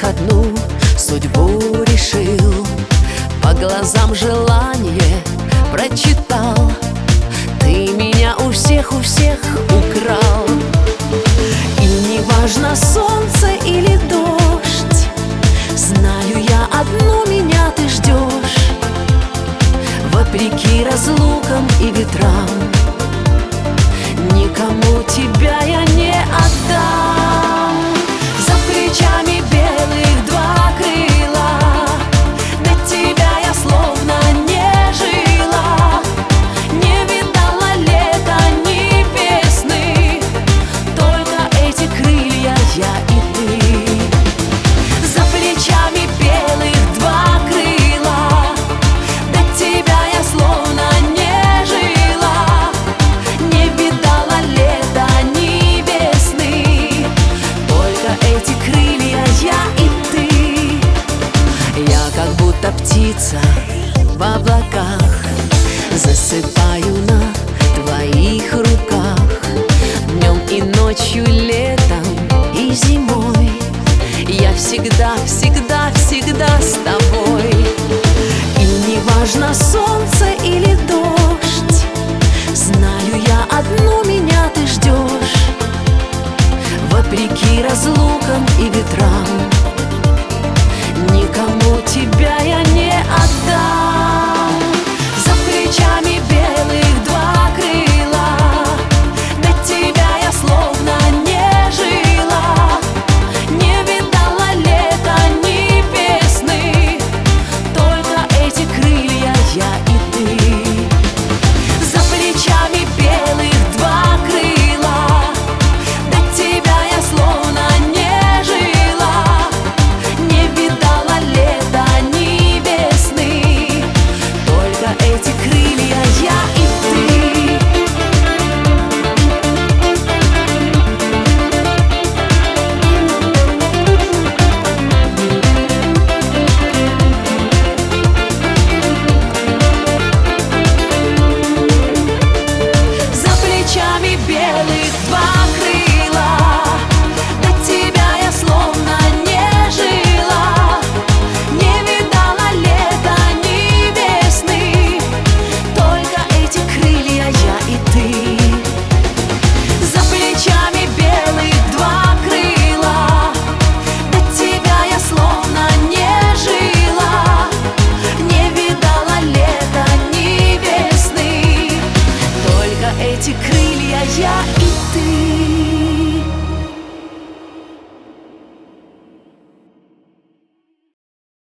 них одну судьбу решил, по глазам желание прочитал. Ты меня у всех украл. И не важно, солнце или дождь, знаю я одно, меня ты ждешь. Вопреки разлукам и ветрам, никому тебя я не отдам. За плечами белых два крыла, до тебя я словно не жила. Не видала лета ни весны, только эти крылья я и ты. За плечами белых два крыла, до тебя я словно не жила. Не видала лета ни весны, только эти крылья я и ты. Я как будто птица в облаках, засыпаю на твоих руках. Днем и ночью, летом и зимой я всегда, всегда, всегда с тобой. И не важно, солнце или дождь, знаю я одно, меня ты ждешь. Вопреки разлукам и ветрам, никому тебя я не отдам. За плечами белых два крыла, до тебя я словно не жила. Не видала лета ни весны, только эти крылья я и ты. За плечами белых два крыла, до тебя я словно не жила. Не видала лета ни весны, только эти крылья я и ты. За плечами белых два крыла, до тебя я словно не жила. Не видала лета ни весны, только эти крылья я и ты. За плечами белых два крыла, до тебя я словно не жила. Не видала лета ни весны, только эти крылья я и ты.